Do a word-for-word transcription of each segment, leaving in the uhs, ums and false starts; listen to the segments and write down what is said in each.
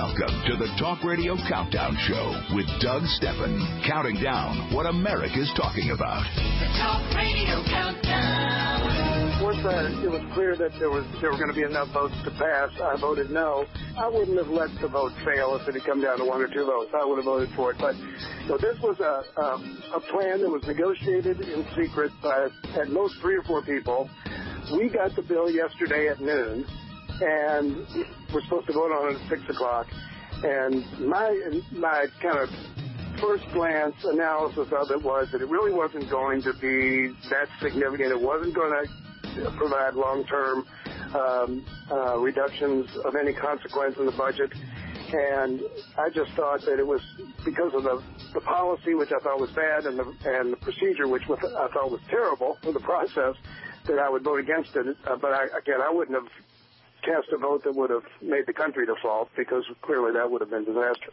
Welcome to the Talk Radio Countdown Show with Doug Steffen, counting down what America's talking about. The Talk Radio Countdown. Once uh, it was clear that there was there were going to be enough votes to pass, I voted no. I wouldn't have let the vote fail if it had come down to one or two votes. I would have voted for it. But you know, this was a, a, a plan that was negotiated in secret by at most three or four people. We got the bill yesterday at noon, and we're supposed to vote on it at six o'clock. And my my kind of first glance analysis of it was that it really wasn't going to be that significant. It wasn't going to provide long-term um, uh, reductions of any consequence in the budget. And I just thought that it was because of the, the policy, which I thought was bad, and the, and the procedure, which was, I thought was terrible for the process, that I would vote against it. Uh, but I, again, I wouldn't have cast a vote that would have made the country default, because clearly that would have been disastrous.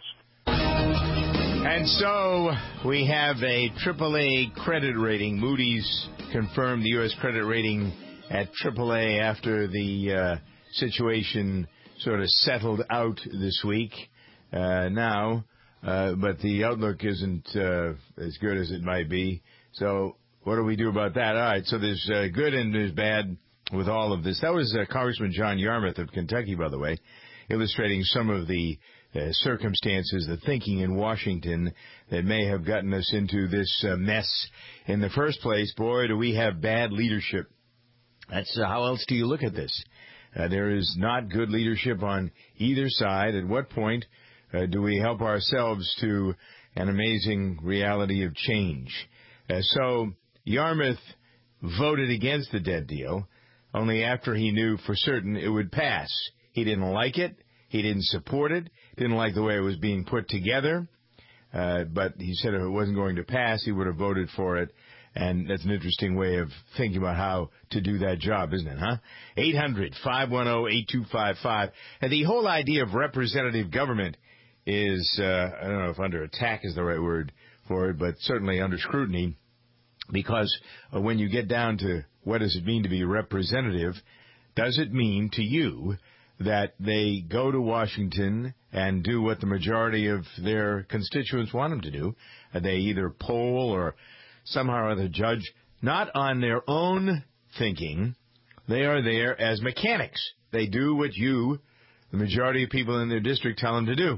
And so we have a triple A credit rating. Moody's confirmed the U S credit rating at triple A after the uh, situation sort of settled out this week uh, now, uh, but the outlook isn't uh, as good as it might be. So what do we do about that? All right, so there's uh, good and there's bad with all of this. That was uh, Congressman John Yarmuth of Kentucky, by the way, illustrating some of the uh, circumstances, the thinking in Washington that may have gotten us into this uh, mess in the first place. Boy, do we have bad leadership. That's uh, how else do you look at this? Uh, there is not good leadership on either side. At what point uh, do we help ourselves to an amazing reality of change? Uh, so Yarmuth voted against the debt deal only after he knew for certain it would pass. He didn't like it. He didn't support it. Didn't like the way it was being put together. Uh, but he said if it wasn't going to pass, he would have voted for it. And that's an interesting way of thinking about how to do that job, isn't it, huh? eight hundred, five one zero, eight two five five. And the whole idea of representative government is, uh, I don't know if under attack is the right word for it, but certainly under scrutiny, because uh, when you get down to what does it mean to be representative, does it mean to you that they go to Washington and do what the majority of their constituents want them to do? Uh, they either poll or somehow or other judge, not on their own thinking. They are there as mechanics. They do what you, the majority of people in their district, tell them to do.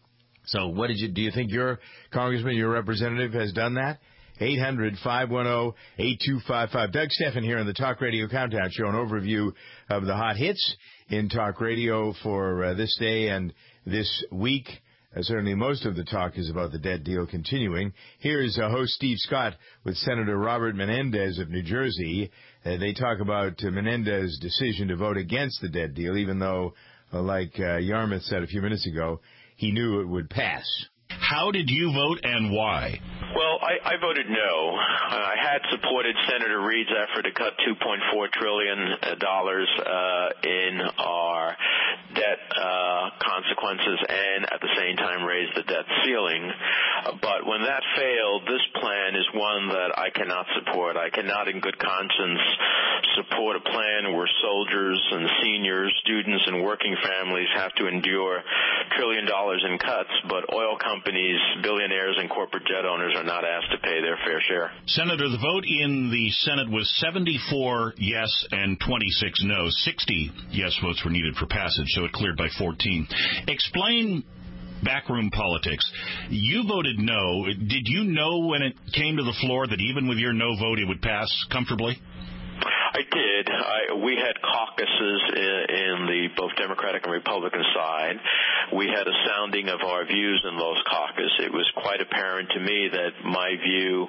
So what did you, do you think your congressman, your representative has done that? eight hundred, five one zero, eight two five five. Doug Steffen here on the Talk Radio Countdown Show, an overview of the hot hits in Talk Radio for uh, this day and this week. Uh, certainly most of the talk is about the debt deal continuing. Here's uh, host Steve Scott with Senator Robert Menendez of New Jersey. Uh, they talk about uh, Menendez's decision to vote against the debt deal, even though, uh, like uh, Yarmuth said a few minutes ago, he knew it would pass. How did you vote and why? Well, I, I voted no. Uh, I had supported Senator Reid's effort to cut two point four trillion dollars uh, in our debt uh, consequences and at the same time raise the debt ceiling. Uh, but when that failed, this plan is one that I cannot support. I cannot in good conscience support a plan where soldiers and seniors, students and working families have to endure trillion dollars in cuts, but oil companies, billionaires and corporate jet owners are not asked to pay their fair share. Senator, the vote in the Senate was seventy-four yes and twenty-six no. sixty yes votes were needed for passage, so it cleared by fourteen. Explain backroom politics. You voted no. Did you know when it came to the floor that even with your no vote it would pass comfortably? I did. I, we had caucuses in, in the both Democratic and Republican side. We had a sounding of our views in those caucus. It was quite apparent to me that my view,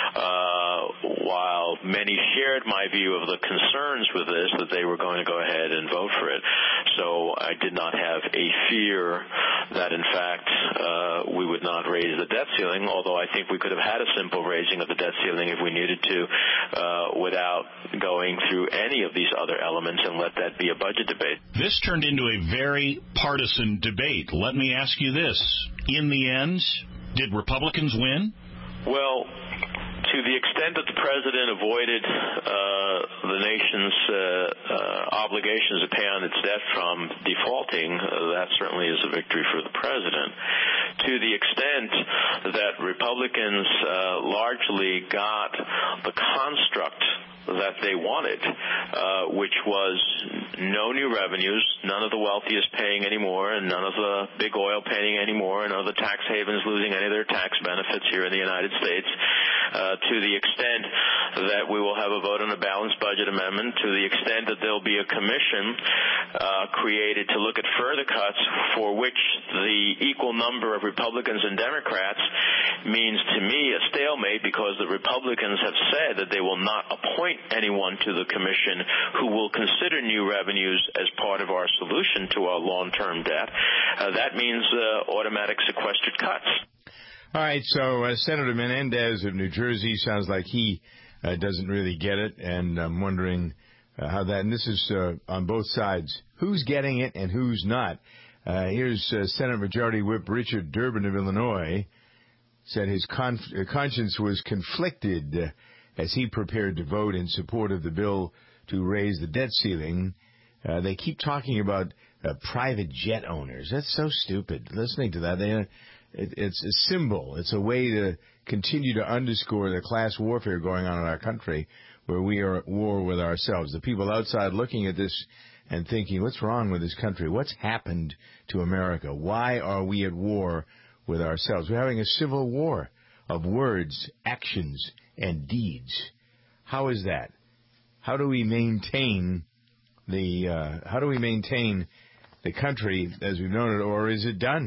uh, while many shared my view of the concerns with this, that they were going to go ahead and vote for it. So I did not have a fear that, in fact, uh, we would not raise the debt ceiling, although I think we could have had a simple raising of the debt ceiling if we needed to uh, without going through any of these other elements and let that be a budget debate. This turned into a very partisan debate. Let me ask you this. In the end, did Republicans win? Well, to the extent that the president avoided uh, the nation's uh, uh, obligations to pay on its debt from defaulting, uh, that certainly is a victory for the president. To the extent that Republicans uh, largely got the construct that they wanted, uh, which was no new revenues, none of the wealthiest paying anymore, and none of the big oil paying anymore, and none of the tax havens losing any of their tax benefits here in the United States, uh, to the extent that we will have a vote on a balanced budget amendment, to the extent that there will be a commission uh, created to look at further cuts for which the equal number of Republicans and Democrats means to me a stalemate, because the Republicans have said that they will not appoint anyone to the commission who will consider new revenues as part of our solution to our long-term debt. Uh, that means uh, automatic sequestered cuts. All right, so uh, Senator Menendez of New Jersey sounds like he uh, doesn't really get it, and I'm wondering uh, how that, and this is uh, on both sides, who's getting it and who's not. Uh, here's uh, Senate Majority Whip Richard Durbin of Illinois, said his conf- uh, conscience was conflicted uh, as he prepared to vote in support of the bill to raise the debt ceiling. Uh, they keep talking about uh, private jet owners. That's so stupid. Listening to that, they, uh, it, it's a symbol. It's a way to continue to underscore the class warfare going on in our country, where we are at war with ourselves. The people outside looking at this and thinking, what's wrong with this country? What's happened to America? Why are we at war with ourselves? We're having a civil war of words, actions, and deeds. How is that? How do we maintain the uh, how do we maintain the country as we've known it, or is it done?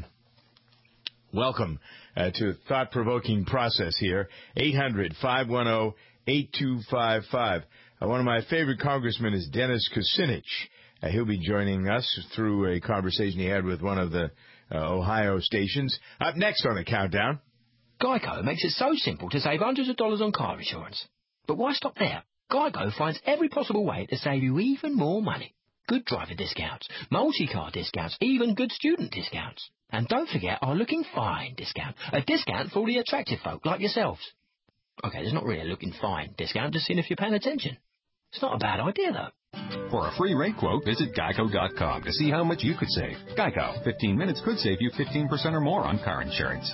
Welcome uh, to a thought-provoking process here. eight hundred, five one zero, eight two five five. Uh, one of my favorite congressmen is Dennis Kucinich. Uh, he'll be joining us through a conversation he had with one of the uh, Ohio stations. Up next on the countdown. Geico makes it so simple to save hundreds of dollars on car insurance. But why stop there? Geico finds every possible way to save you even more money. Good driver discounts, multi-car discounts, even good student discounts. And don't forget our looking fine discount, a discount for all the attractive folk like yourselves. Okay, there's not really a looking fine discount, just seeing if you're paying attention. It's not a bad idea, though. For a free rate quote, visit geico dot com to see how much you could save. Geico, fifteen minutes could save you fifteen percent or more on car insurance.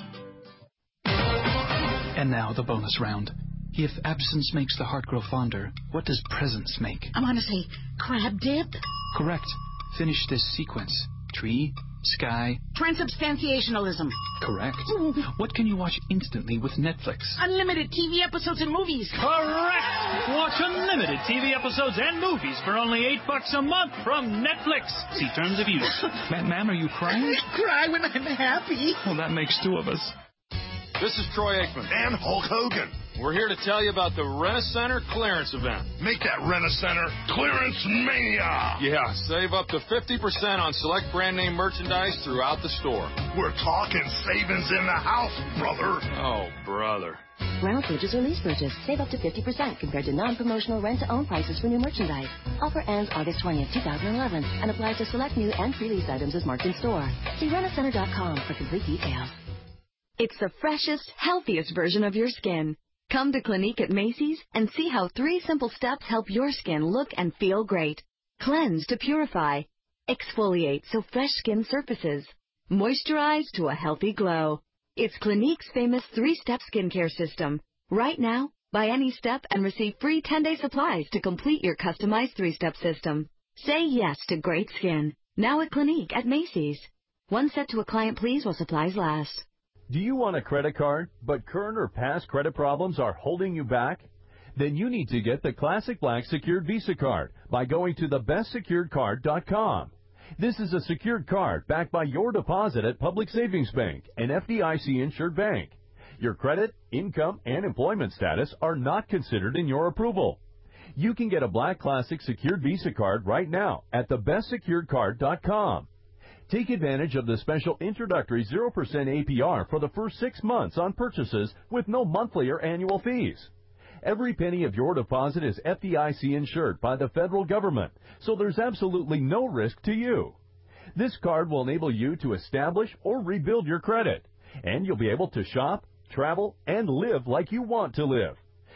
And now the bonus round. If absence makes the heart grow fonder, what does presence make? I want to say crab dip. Correct. Finish this sequence. Tree, sky. Transubstantiationalism. Correct. What can you watch instantly with Netflix? Unlimited T V episodes and movies. Correct. Watch unlimited T V episodes and movies for only eight bucks a month from Netflix. See terms of use. Ma- ma'am, are you crying? I cry when I'm happy. Well, that makes two of us. This is Troy Aikman. And Hulk Hogan. We're here to tell you about the Rent-A-Center clearance event. Make that Rent-A-Center clearance mania. Yeah, save up to fifty percent on select brand name merchandise throughout the store. We're talking savings in the house, brother. Oh, brother. Rental purchase or lease purchase. Save up to fifty percent compared to non-promotional rent-to-own prices for new merchandise. Offer ends August twentieth, twenty eleven and applies to select new and pre-lease items as marked in store. See rent a center dot com for complete details. It's the freshest, healthiest version of your skin. Come to Clinique at Macy's and see how three simple steps help your skin look and feel great. Cleanse to purify. Exfoliate so fresh skin surfaces. Moisturize to a healthy glow. It's Clinique's famous three-step skincare system. Right now, buy any step and receive free ten-day supplies to complete your customized three-step system. Say yes to great skin. Now at Clinique at Macy's. One set to a client, please, while supplies last. Do you want a credit card, but current or past credit problems are holding you back? Then you need to get the Classic Black Secured Visa Card by going to the best secured card dot com. This is a secured card backed by your deposit at Public Savings Bank, an F D I C-insured bank. Your credit, income, and employment status are not considered in your approval. You can get a Black Classic Secured Visa Card right now at the best secured card dot com. Take advantage of the special introductory zero percent A P R for the first six months on purchases with no monthly or annual fees. Every penny of your deposit is F D I C insured by the federal government, so there's absolutely no risk to you. This card will enable you to establish or rebuild your credit, and you'll be able to shop, travel, and live like you want to live.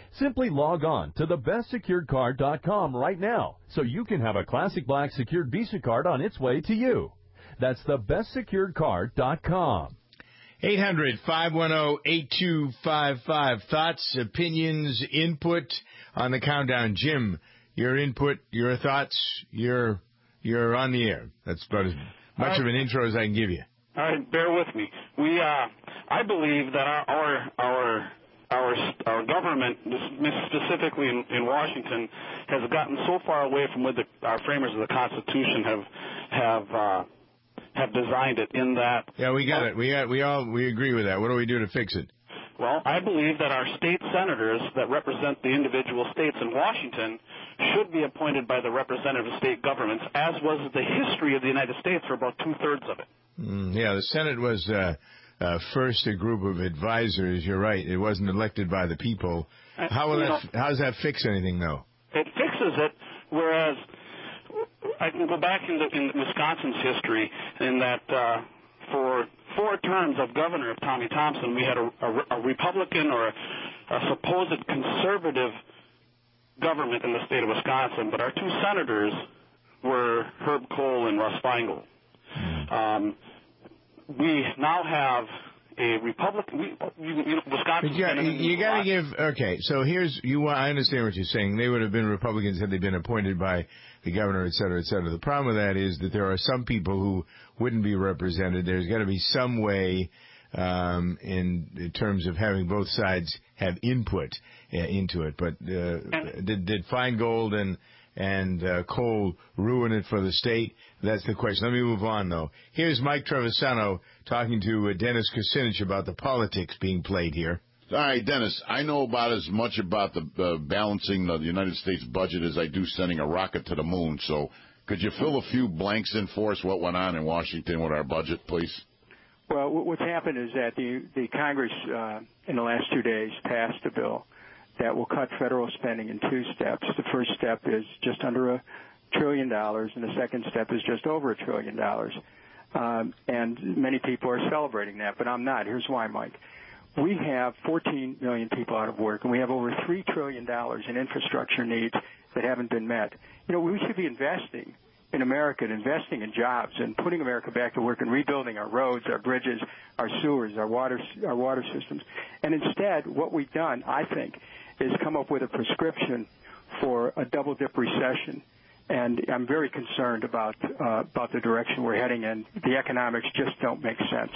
Simply log on to the best secured card dot com right now so you can have a Classic Black secured Visa card on its way to you. That's the best secured card dot com. eight hundred, five one zero, eight two five five. Thoughts, opinions, input on the countdown. Jim, your input, your thoughts, you're, you're on the air. That's about as much right. of an intro as I can give you. All right, bear with me. We, uh, I believe that our, our, our, our, our government, specifically in, in Washington, has gotten so far away from what the, our framers of the Constitution have, have, uh, have designed it in that. Yeah, we got uh, it. We got, we all, we agree with that. What do we do to fix it? Well, I believe that our state senators that represent the individual states in Washington should be appointed by the representative state governments, as was the history of the United States for about two-thirds of it. Mm, yeah, the Senate was uh, uh, first a group of advisors. You're right. It wasn't elected by the people. How will that? Know, how does that fix anything, though? It fixes it, whereas I can go back in, the, in Wisconsin's history in that uh, for four terms of governor of Tommy Thompson, we had a, a, a Republican or a, a supposed conservative government in the state of Wisconsin, but our two senators were Herb Kohl and Russ Feingold. Um, we now have a Republican. We, you, you know, Wisconsin. You, got, you, you got to give. Okay, so here's you. I understand what you're saying. They would have been Republicans had they been appointed by the governor, et cetera, et cetera. The problem with that is that there are some people who wouldn't be represented. There's got to be some way um, in, in terms of having both sides have input uh, into it. But uh, did, did Feingold and and uh, Cole ruin it for the state? That's the question. Let me move on, though. Here's Mike Trevisano talking to uh, Dennis Kucinich about the politics being played here. All right, Dennis, I know about as much about the uh, balancing the United States budget as I do sending a rocket to the moon. So could you fill a few blanks in for us what went on in Washington with our budget, please? Well, what's happened is that the, the Congress uh, in the last two days passed a bill that will cut federal spending in two steps. The first step is just under a trillion dollars, and the second step is just over a trillion dollars. Um, and many people are celebrating that, but I'm not. Here's why, Mike. We have fourteen million people out of work, and we have over three trillion dollars in infrastructure needs that haven't been met. You know, we should be investing in America and investing in jobs and putting America back to work and rebuilding our roads, our bridges, our sewers, our water, our water systems. And instead, what we've done, I think, is come up with a prescription for a double-dip recession. And I'm very concerned about uh, about the direction we're heading in. The economics just don't make sense.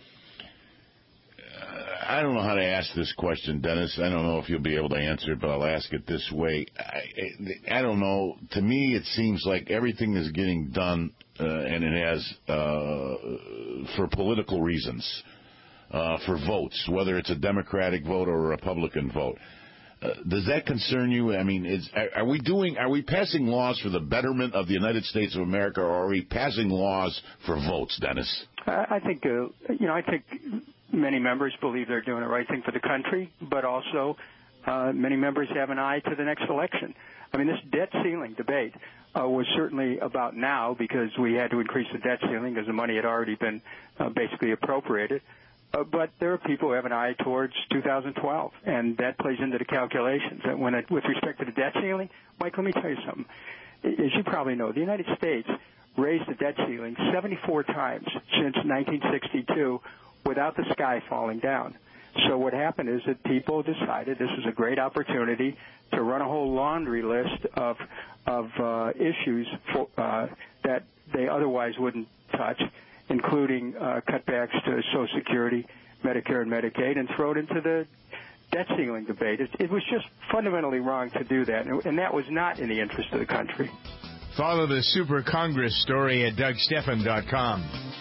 Uh, I don't know how to ask this question, Dennis. I don't know if you'll be able to answer it, but I'll ask it this way. I, I don't know. To me, it seems like everything is getting done, uh, and it has, uh, for political reasons, uh, for votes, whether it's a Democratic vote or a Republican vote. Uh, does that concern you? I mean, is, are, are we doing? Are we passing laws for the betterment of the United States of America, or are we passing laws for votes, Dennis? I think, uh, you know, I think many members believe they're doing the right thing for the country, but also uh, many members have an eye to the next election. I mean, this debt ceiling debate uh, was certainly about now because we had to increase the debt ceiling because the money had already been uh, basically appropriated. Uh, but there are people who have an eye towards two thousand twelve, and that plays into the calculations. And when it, with respect to the debt ceiling, Mike, let me tell you something. As you probably know, the United States raised the debt ceiling seventy-four times since nineteen sixty-two without the sky falling down. So what happened is that people decided this was a great opportunity to run a whole laundry list of of uh, issues for, uh, that they otherwise wouldn't touch, including uh, cutbacks to Social Security, Medicare, and Medicaid, and throw it into the debt ceiling debate. It, it was just fundamentally wrong to do that, and, and that was not in the interest of the country. Follow the Super Congress story at Doug Stephan dot com.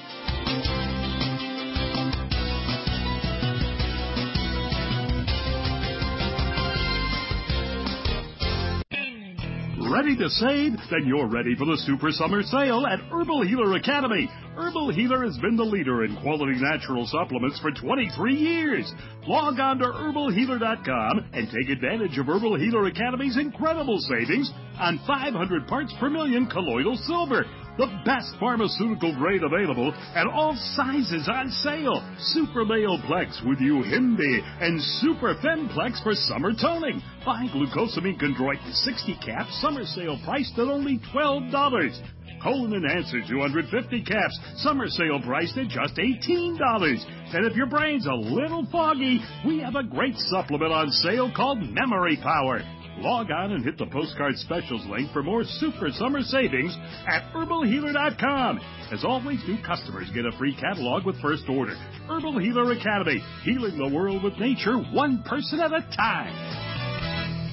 Ready to save? Then you're ready for the Super Summer Sale at Herbal Healer Academy. Herbal Healer has been the leader in quality natural supplements for twenty-three years. Log on to herbal healer dot com and take advantage of Herbal Healer Academy's incredible savings on five hundred parts per million colloidal silver, The best pharmaceutical grade available and all sizes on sale. Super Male Plex with Uhimbi and Super Femplex for summer toning. Buy glucosamine chondroitin sixty caps, summer sale priced at only twelve dollars. Colon Enhancer two hundred fifty caps, summer sale priced at just eighteen dollars. And if your brain's a little foggy, we have a great supplement on sale called Memory Power. Log on and hit the postcard specials link for more super summer savings at herbal healer dot com. As always, new customers get a free catalog with first order. Herbal Healer Academy, healing the world with nature one person at a time.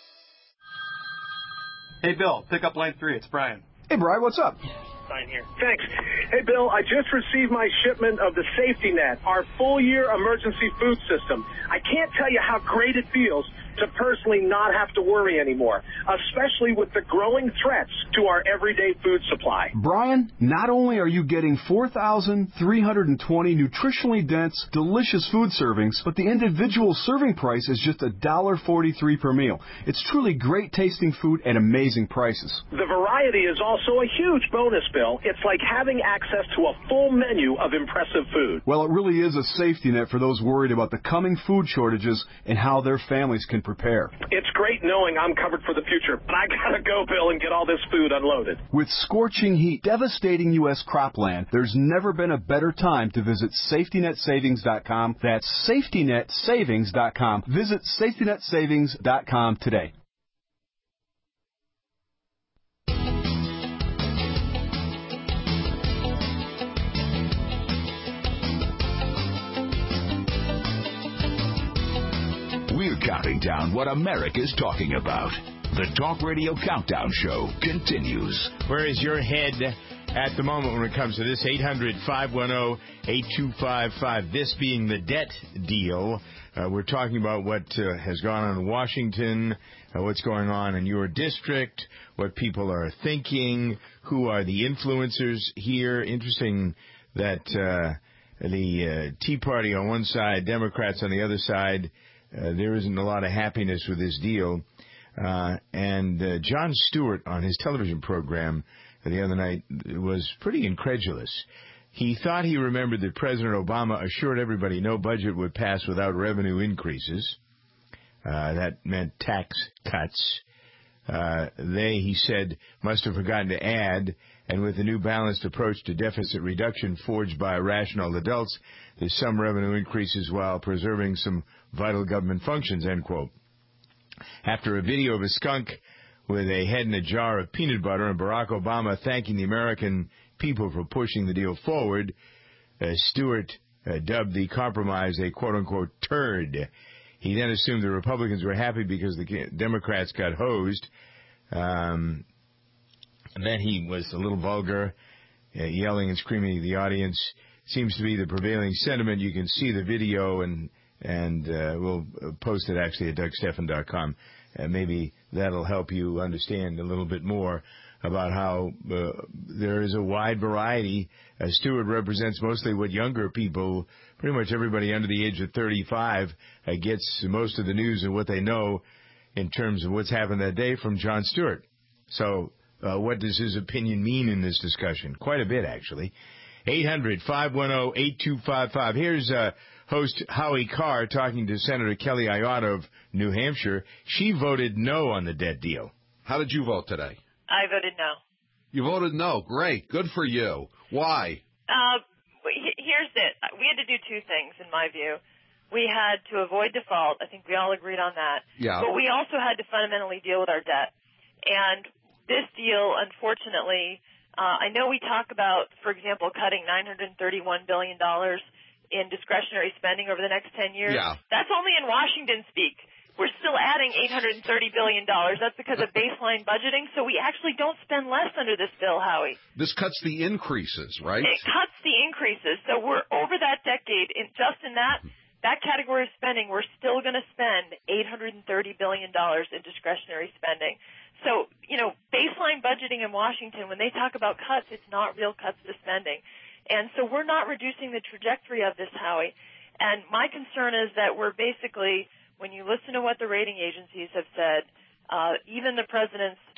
Hey, Bill, pick up line three. It's Brian. Hey, Brian, what's up? Sign here. Thanks. Hey, Bill, I just received my shipment of the Safety Net, our full-year emergency food system. I can't tell you how great it feels to personally not have to worry anymore, especially with the growing threats to our everyday food supply. Brian, not only are you getting four thousand three hundred twenty nutritionally dense, delicious food servings, but the individual serving price is just one dollar and forty-three cents per meal. It's truly great tasting food at amazing prices. The variety is also a huge bonus, Bill. It's like having access to a full menu of impressive food. Well, it really is a safety net for those worried about the coming food shortages and how their families can prepare. It's great knowing I'm covered for the future, but I gotta go, Bill, and get all this food unloaded. With scorching heat devastating U S cropland, there's never been a better time to visit safety net savings dot com. That's safety net savings dot com. Visit safety net savings dot com today. We're counting down what America's talking about. The Talk Radio Countdown Show continues. Where is your head at the moment when it comes to this? eight hundred, five one zero, eight two five five. This being the debt deal. Uh, we're talking about what uh, has gone on in Washington, uh, what's going on in your district, what people are thinking, who are the influencers here. Interesting that uh, the uh, Tea Party on one side, Democrats on the other side. Uh, there isn't a lot of happiness with this deal. Uh, and uh, Jon Stewart on his television program the other night was pretty incredulous. He thought he remembered that President Obama assured everybody no budget would pass without revenue increases. Uh, that meant tax cuts. Uh, they, he said, must have forgotten to add, and with the new balanced approach to deficit reduction forged by rational adults, there's some revenue increases while preserving some vital government functions, end quote. After a video of a skunk with a head in a jar of peanut butter and Barack Obama thanking the American people for pushing the deal forward, uh, Stewart uh, dubbed the compromise a quote-unquote turd. He then assumed the Republicans were happy because the Democrats got hosed. Um, and then he was a little vulgar, uh, yelling and screaming at the audience. Seems to be the prevailing sentiment. You can see the video, and and uh, we'll post it actually at Doug Stephan dot com. And maybe that'll help you understand a little bit more about how uh, there is a wide variety. Uh, Stewart represents mostly what younger people, pretty much everybody under the age of thirty-five, uh, gets most of the news and what they know in terms of what's happened that day from Jon Stewart. So uh, what does his opinion mean in this discussion? Quite a bit, actually. eight hundred, five one zero, eight two five five. Here's uh, host Howie Carr talking to Senator Kelly Ayotte of New Hampshire. She voted no on the debt deal. How did you vote today? I voted no. You voted no. Great. Good for you. Why? Uh, here's it. We had to do two things, in my view. We had to avoid default. I think we all agreed on that. Yeah. But we also had to fundamentally deal with our debt. And this deal, unfortunately, uh, I know we talk about, for example, cutting nine hundred thirty-one billion dollars in discretionary spending over the next ten years. Yeah. That's only in Washington speak. We're still adding eight hundred thirty billion dollars. That's because of baseline budgeting. So we actually don't spend less under this bill, Howie. This cuts the increases, right? It cuts the increases. So we're over that decade. In, just in that that category of spending, we're still going to spend eight hundred thirty billion dollars in discretionary spending. So, you know, baseline budgeting in Washington, when they talk about cuts, it's not real cuts to spending. And so we're not reducing the trajectory of this, Howie. And my concern is that we're basically, when you listen to what the rating agencies have said, uh, even the president's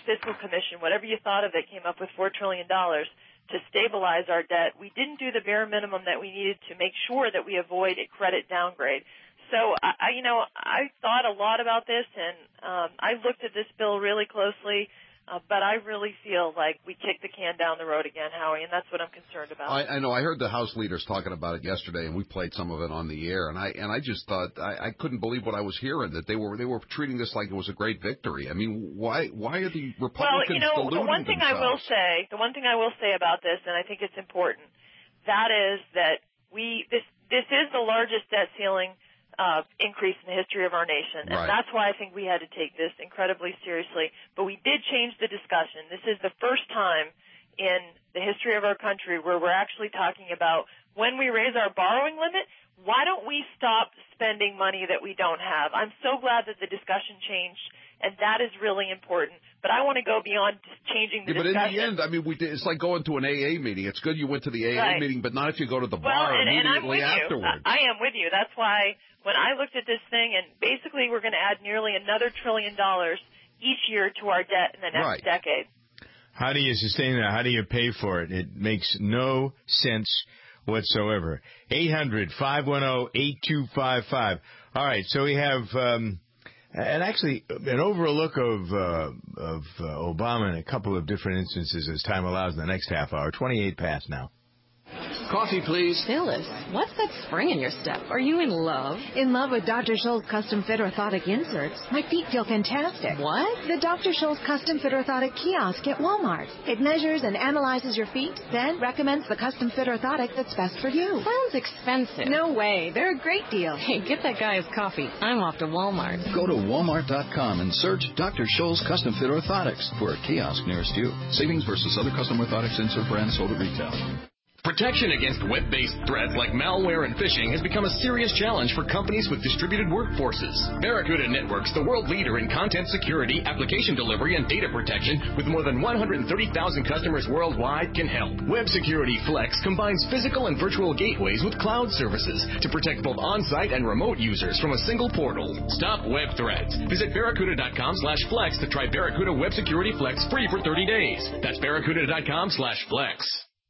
Fiscal Commission, whatever you thought of it, came up with four trillion dollars to stabilize our debt. We didn't do the bare minimum that we needed to make sure that we avoid a credit downgrade. So, I, you know, I thought a lot about this, and um, I looked at this bill really closely, uh, but I really feel like we kicked the can down the road again, Howie, and that's what I'm concerned about. I, I know. I heard the House leaders talking about it yesterday, and we played some of it on the air, and I and I just thought I, I couldn't believe what I was hearing, that they were they were treating this like it was a great victory. I mean, why why are the Republicans Well, you know, deluding the one thing themselves? I will say, the one thing I will say about this, and I think it's important, that is that we this this is the largest debt ceiling Uh, increase in the history of our nation. And Right. that's why I think we had to take this incredibly seriously. But we did change the discussion. This is the first time in the history of our country where we're actually talking about when we raise our borrowing limit, why don't we stop spending money that we don't have? I'm so glad that the discussion changed, and that is really important. But I want to go beyond just changing the Yeah, but in discussion. the end, I mean, we did, it's like going to an A A meeting. It's good you went to the A A Right. meeting, but not if you go to the Well, bar and, and I'm immediately with afterwards. you. I, I am with you. That's why when I looked at this thing, and basically we're going to add nearly another trillion dollars each year to our debt in the next Right. decade. How do you sustain that? How do you pay for it? It makes no sense whatsoever. eight hundred, five one zero, eight two five five. All right, so we have, um, and actually, an overlook of uh, of uh, Obama in a couple of different instances as time allows in the next half hour. twenty-eight past now. Coffee, please. Phyllis, what's that spring in your step? Are you in love? In love with Doctor Scholl's custom fit orthotic inserts. My feet feel fantastic. What? The Doctor Scholl's custom fit orthotic kiosk at Walmart. It measures and analyzes your feet, then recommends the custom fit orthotic that's best for you. Sounds expensive. No way. They're a great deal. Hey, get that guy his coffee. I'm off to Walmart. Go to walmart dot com and search Doctor Scholl's Custom Fit Orthotics for a kiosk nearest you. Savings versus other custom orthotics insert brands sold at retail. Protection against web-based threats like malware and phishing has become a serious challenge for companies with distributed workforces. Barracuda Networks, the world leader in content security, application delivery, and data protection, with more than one hundred thirty thousand customers worldwide, can help. Web Security Flex combines physical and virtual gateways with cloud services to protect both on-site and remote users from a single portal. Stop web threats. Visit barracuda dot com slash flex to try Barracuda Web Security Flex free for thirty days. That's barracuda dot com slash flex.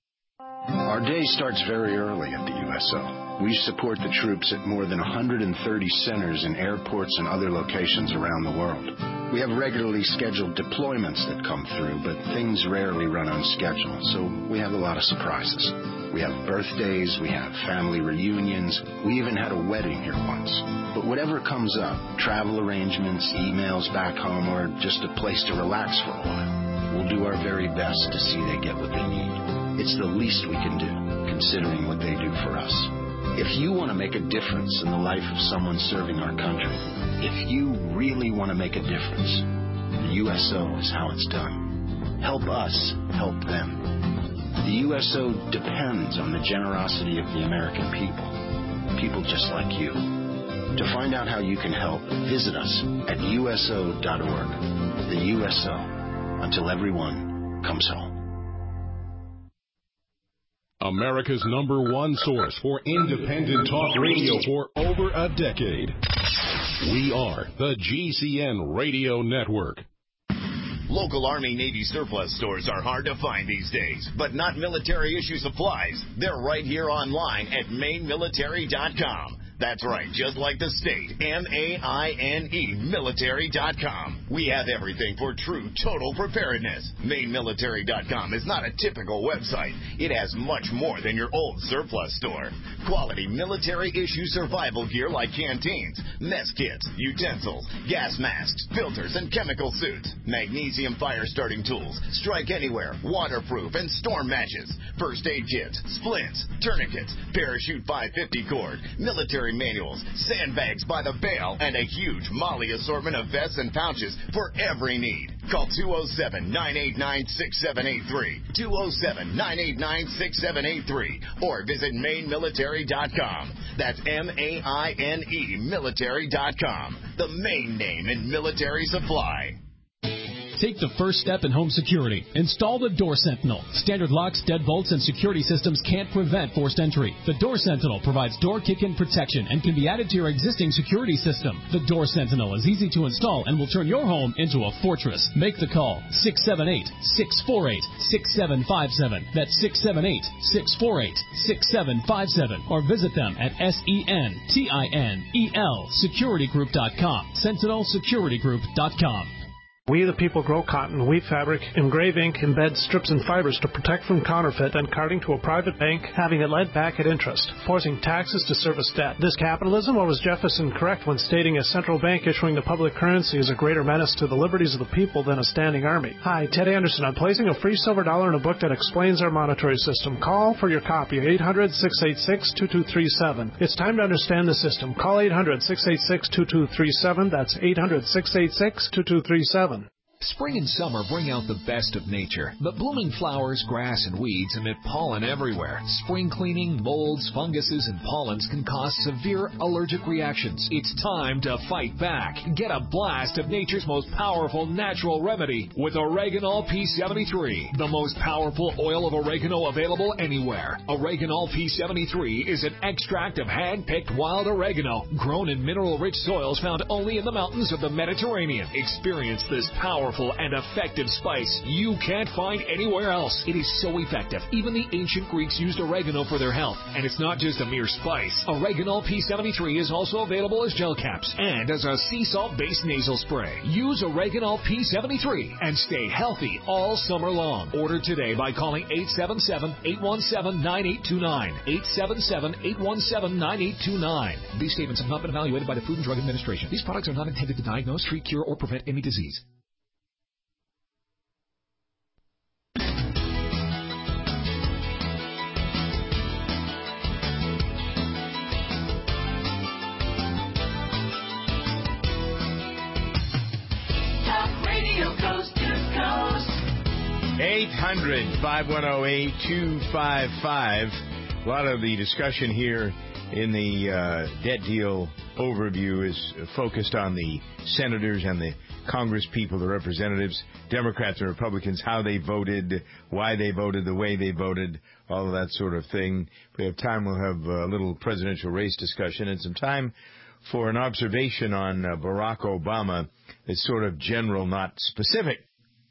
Our day starts very early at the U S O. We support the troops at more than one hundred thirty centers in airports and other locations around the world. We have regularly scheduled deployments that come through, but things rarely run on schedule, so we have a lot of surprises. We have birthdays, we have family reunions, we even had a wedding here once. But whatever comes up, travel arrangements, emails back home, or just a place to relax for a while, we'll do our very best to see they get what they need. It's the least we can do, considering what they do for us. If you want to make a difference in the life of someone serving our country, if you really want to make a difference, the U S O is how it's done. Help us help them. The U S O depends on the generosity of the American people, people just like you. To find out how you can help, visit us at U S O dot org. The U S O, until everyone comes home. America's number one source for independent talk radio for over a decade. We are the G C N Radio Network. Local Army Navy surplus stores are hard to find these days, but not military issue supplies. They're right here online at maine military dot com. That's right, just like the state, M A I N E, military dot com. We have everything for true total preparedness. maine military dot com is not a typical website. It has much more than your old surplus store. Quality military-issue survival gear like canteens, mess kits, utensils, gas masks, filters, and chemical suits. Magnesium fire-starting tools, strike anywhere, waterproof, and storm matches. First aid kits, splints, tourniquets, parachute five fifty cord, military manuals, sandbags by the bale, and a huge Molly assortment of vests and pouches for every need. Call two oh seven, nine eight nine, six seven eight three, two oh seven, nine eight nine, six seven eight three, or visit maine military dot com. That's M A I N E, military dot com, the main name in military supply. Take the first step in home security. Install the Door Sentinel. Standard locks, deadbolts, and security systems can't prevent forced entry. The Door Sentinel provides door kick-in protection and can be added to your existing security system. The Door Sentinel is easy to install and will turn your home into a fortress. Make the call. six seven eight, six four eight, six seven five seven. That's six seven eight, six four eight, six seven five seven. Or visit them at S E N T I N E L security group dot com. sentinel security group dot com. We the people grow cotton, weave fabric, engrave ink, embed strips and fibers to protect from counterfeit and carting to a private bank, having it lent back at interest, forcing taxes to service debt. This capitalism, or was Jefferson correct when stating a central bank issuing the public currency is a greater menace to the liberties of the people than a standing army? Hi, Ted Anderson. I'm placing a free silver dollar in a book that explains our monetary system. Call for your copy, eight hundred, six eight six, two two three seven. It's time to understand the system. Call eight hundred, six eight six, two two three seven. That's eight hundred, six eight six, two two three seven. Spring and summer bring out the best of nature, but blooming flowers, grass, and weeds emit pollen everywhere. Spring cleaning, molds, funguses, and pollens can cause severe allergic reactions. It's time to fight back. Get a blast of nature's most powerful natural remedy with Oreganol P seventy-three, the most powerful oil of oregano available anywhere. Oreganol P seventy-three is an extract of hand-picked wild oregano grown in mineral-rich soils found only in the mountains of the Mediterranean. Experience this powerful and effective spice you can't find anywhere else. It is so effective. Even the ancient Greeks used oregano for their health. And it's not just a mere spice. Oreganol P seventy-three is also available as gel caps and as a sea salt-based nasal spray. Use Oreganol P seventy-three and stay healthy all summer long. Order today by calling eight seven seven, eight one seven, nine eight two nine. eight seven seven, eight one seven, nine eight two nine. These statements have not been evaluated by the Food and Drug Administration. These products are not intended to diagnose, treat, cure, or prevent any disease. eight hundred, five one zero, eight two five five. A lot of the discussion here in the uh, debt deal overview is focused on the senators and the Congress people, the representatives, Democrats and Republicans, how they voted, why they voted, the way they voted, all of that sort of thing. If we have time, we'll have a little presidential race discussion and some time for an observation on uh, Barack Obama. It's sort of general, not specific.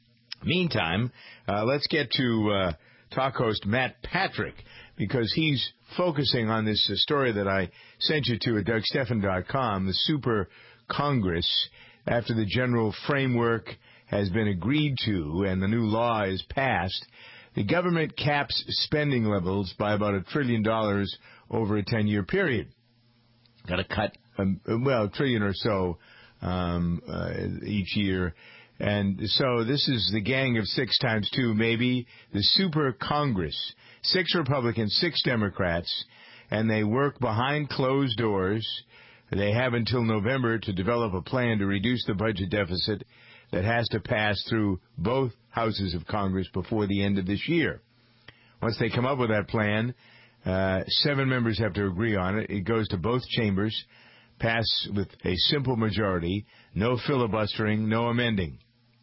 Meantime, uh, let's get to uh, talk host Matt Patrick, because he's focusing on this uh, story that I sent you to at Doug Stephan dot com, the Super Congress, after the general framework has been agreed to and the new law is passed. The government caps spending levels by about a trillion dollars over a ten-year period. Got to cut, um, well, a trillion or so um, uh, each year. And so this is the gang of six times two, maybe, the Super Congress. Six Republicans, six Democrats, and they work behind closed doors. They have until November to develop a plan to reduce the budget deficit that has to pass through both houses of Congress before the end of this year. Once they come up with that plan, uh, seven members have to agree on it. It goes to both chambers, pass with a simple majority, no filibustering, no amending.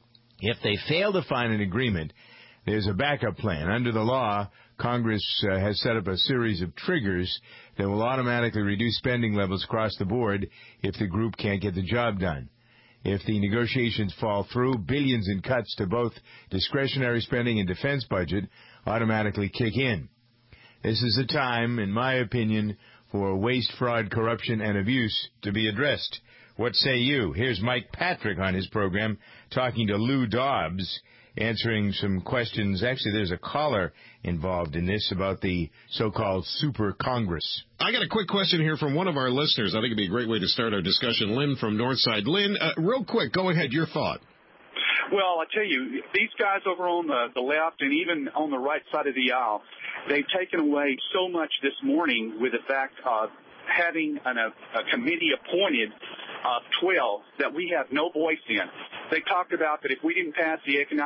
If they fail to find an agreement, there's a backup plan. Under the law, Congress uh, has set up a series of triggers that will automatically reduce spending levels across the board if the group can't get the job done. If the negotiations fall through, billions in cuts to both discretionary spending and defense budget automatically kick in. This is a time, in my opinion, for waste, fraud, corruption, and abuse to be addressed. What say you? Here's Mike Patrick on his program talking to Lou Dobbs, answering some questions. Actually, there's a caller involved in this about the so-called Super Congress. I got a quick question here from one of our listeners. I think it'd be a great way to start our discussion. Lynn from Northside. Lynn, uh, real quick, go ahead. Your thought. Well, I tell you, these guys over on the, the left and even on the right side of the aisle, they've taken away so much this morning with the fact of having an, a, a committee appointed of twelve that we have no voice in. They talked about that if we didn't pass the economic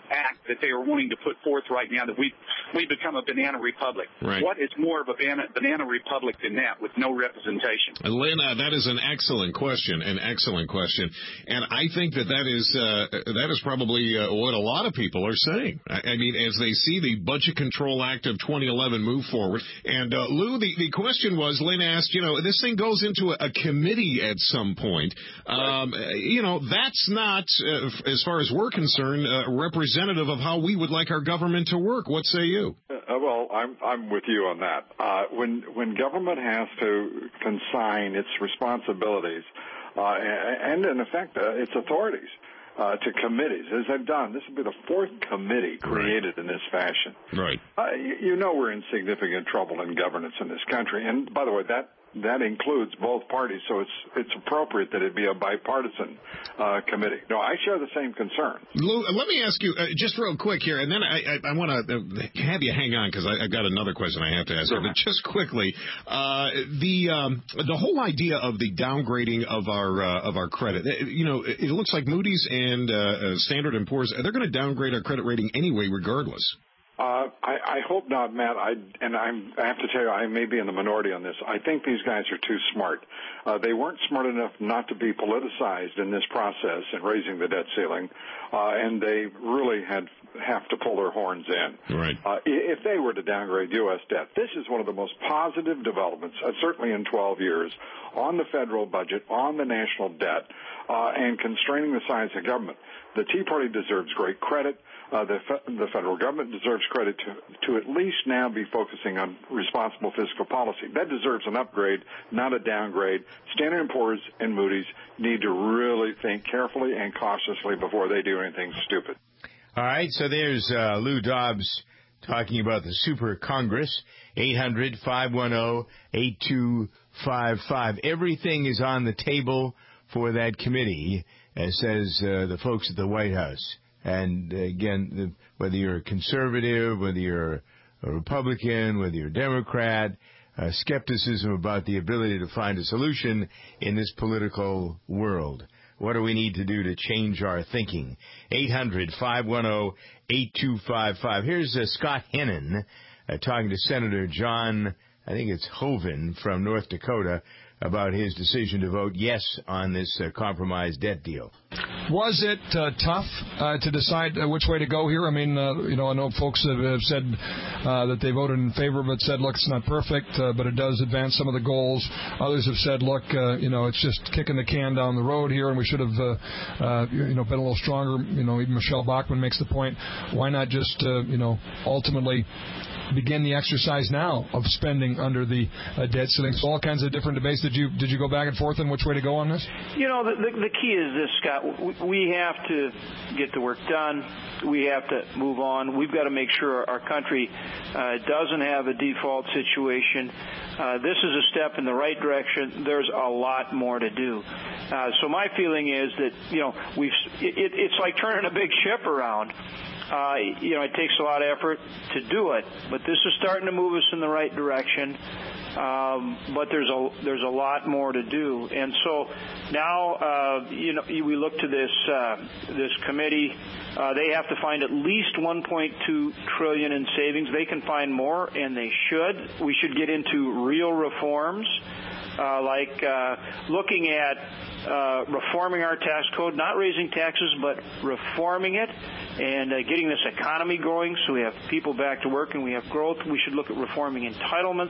act that they are wanting to put forth right now, that we we become a banana republic. Right. What is more of a banana, banana republic than that with no representation? Lynn, uh, that is an excellent question, an excellent question. And I think that that is, uh, that is probably uh, what a lot of people are saying. I, I mean, as they see the Budget Control Act of twenty eleven move forward. And, uh, Lou, the, the question was, Lynn asked, you know, this thing goes into a, a committee at some point. Um, you know, that's not, uh, as far as we're concerned, uh, representative of how we would like our government to work. What say you? Uh, well, I'm I'm with you on that. Uh, when when government has to consign its responsibilities uh, and, in effect, uh, its authorities uh, to committees, as they've done, this will be the fourth committee created right. in this fashion. Right. Uh, you, you know we're in significant trouble in governance in this country, and by the way, that. That includes both parties, so it's it's appropriate that it be a bipartisan uh, committee. No, I share the same concern. Lou, let me ask you uh, just real quick here, and then I, I, I want to have you hang on because I've got another question I have to ask sure. you. But just quickly, uh, the um, the whole idea of the downgrading of our uh, of our credit, you know, it looks like Moody's and uh, Standard and Poor's, they're going to downgrade our credit rating anyway, regardless. Uh, I, I hope not, Matt. I, and I'm, I have to tell you, I may be in the minority on this. I think these guys are too smart. Uh, they weren't smart enough not to be politicized in this process in raising the debt ceiling, uh, and they really had have to pull their horns in. Right. Uh, if they were to downgrade U S debt, this is one of the most positive developments, uh, certainly in twelve years, on the federal budget, on the national debt, uh, and constraining the size of government. The Tea Party deserves great credit. Uh, the, fe- the federal government deserves credit to, to at least now be focusing on responsible fiscal policy. That deserves an upgrade, not a downgrade. Standard and Poor's and Moody's need to really think carefully and cautiously before they do anything stupid. All right, so there's uh, Lou Dobbs talking about the Super Congress, eight hundred, five one zero, eight two five five. Everything is on the table for that committee, as says uh, the folks at the White House. And, uh, again, the, whether you're a conservative, whether you're a Republican, whether you're a Democrat, uh, skepticism about the ability to find a solution in this political world. What do we need to do to change our thinking? eight hundred, five one zero, eight two five five. Here's uh, Scott Hennen uh, talking to Senator John, I think it's Hoeven from North Dakota, about his decision to vote yes on this uh, compromise debt deal. Was it uh, tough uh, to decide uh, which way to go here? I mean, uh, you know, I know folks have, have said uh, that they voted in favor of it, said, look, it's not perfect, uh, but it does advance some of the goals. Others have said, look, uh, you know, it's just kicking the can down the road here, and we should have, uh, uh, you know, been a little stronger. You know, even Michelle Bachmann makes the point, why not just, uh, you know, ultimately begin the exercise now of spending under the uh, debt ceiling. So all kinds of different debates. Did you did you go back and forth on which way to go on this? You know, the, the, the key is this, Scott. We have to get the work done. We have to move on. We've got to make sure our country uh, doesn't have a default situation. Uh, this is a step in the right direction. There's a lot more to do. Uh, so my feeling is that, you know, we've it, it's like turning a big ship around. Uh, you know, it takes a lot of effort to do it, but this is starting to move us in the right direction. Um, but there's a there's a lot more to do, and so now uh, you know we look to this uh, this committee. Uh, they have to find at least one point two trillion dollars in savings. They can find more, and they should. We should get into real reforms, uh, like uh, looking at uh, reforming our tax code, not raising taxes, but reforming it, and uh, getting this economy growing so we have people back to work and we have growth. We should look at reforming entitlements.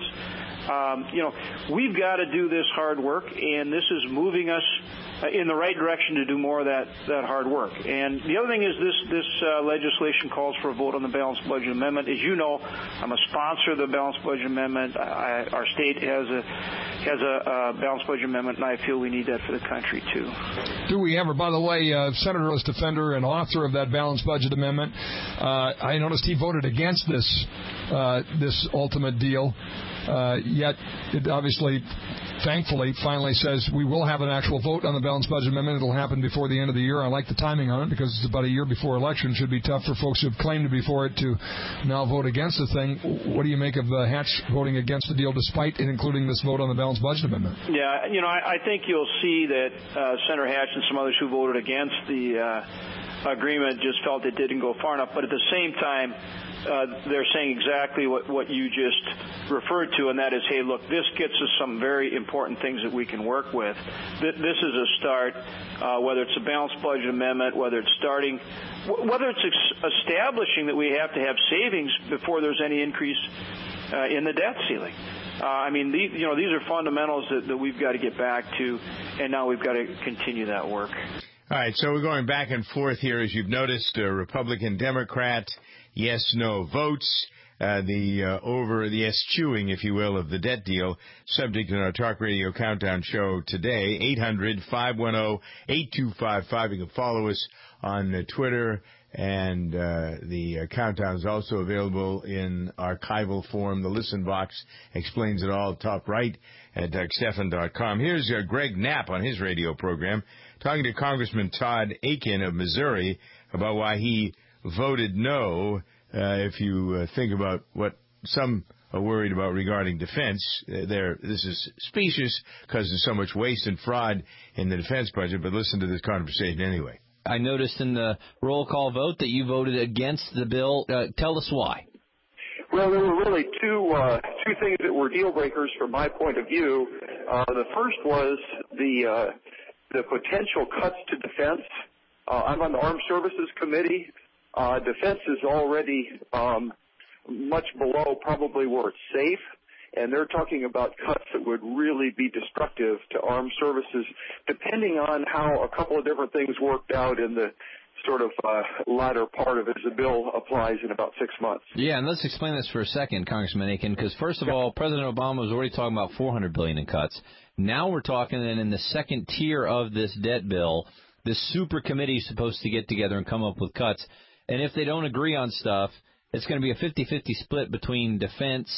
Um, you know, we've got to do this hard work, and this is moving us in the right direction to do more of that, that hard work. And the other thing is this this uh, legislation calls for a vote on the balanced budget amendment. As you know, I'm a sponsor of the balanced budget amendment. I, our state has a has a uh, balanced budget amendment, and I feel we need that for the country, too. Do we ever? By the way, uh, Senator was defender and author of that balanced budget amendment. Uh, I noticed he voted against this uh, this ultimate deal. Uh, yet, it obviously, thankfully, finally says we will have an actual vote on the balanced budget amendment. It'll happen before the end of the year. I like the timing on it because it's about a year before election. It should be tough for folks who have claimed to be for it to now vote against the thing. What do you make of uh, Hatch voting against the deal despite it including this vote on the balanced budget amendment? Yeah, you know, I, I think you'll see that uh, Senator Hatch and some others who voted against the uh, agreement just felt it didn't go far enough. But at the same time, uh, they're saying exactly what, what you just referred to, and that is, hey, look, this gets us some very important things that we can work with. This is a start, uh, whether it's a balanced budget amendment, whether it's starting, whether it's ex- establishing that we have to have savings before there's any increase uh, in the debt ceiling. Uh, I mean, these, you know, these are fundamentals that, that we've got to get back to, and now we've got to continue that work. All right, so we're going back and forth here, as you've noticed, uh, Republican, Democrat, yes-no votes, uh, the uh, over the eschewing, if you will, of the debt deal, subject in our Talk Radio Countdown show today, eight hundred, five one zero, eight two five five. You can follow us on uh, Twitter, and uh, the uh, countdown is also available in archival form. The listen box explains it all, top right at Doug Stephan dot com. Here's uh, Greg Knapp on his radio program talking to Congressman Todd Akin of Missouri about why he voted no. Uh, if you uh, think about what some are worried about regarding defense, uh, there this is specious because there's so much waste and fraud in the defense budget, but listen to this conversation anyway. I noticed in the roll call vote that you voted against the bill. Uh, tell us why. Well, there were really two uh, two things that were deal breakers from my point of view. Uh, the first was the uh, the potential cuts to defense. Uh, I'm on the Armed Services Committee. Uh, defense is already um, much below probably where it's safe, and they're talking about cuts that would really be destructive to armed services, depending on how a couple of different things worked out in the sort of uh, latter part of it as the bill applies in about six months. Yeah, and let's explain this for a second, Congressman Akin, because first of all, President Obama was already talking about four hundred billion dollars in cuts. Now we're talking that in the second tier of this debt bill, this super committee is supposed to get together and come up with cuts. And if they don't agree on stuff, it's going to be a fifty-fifty split between defense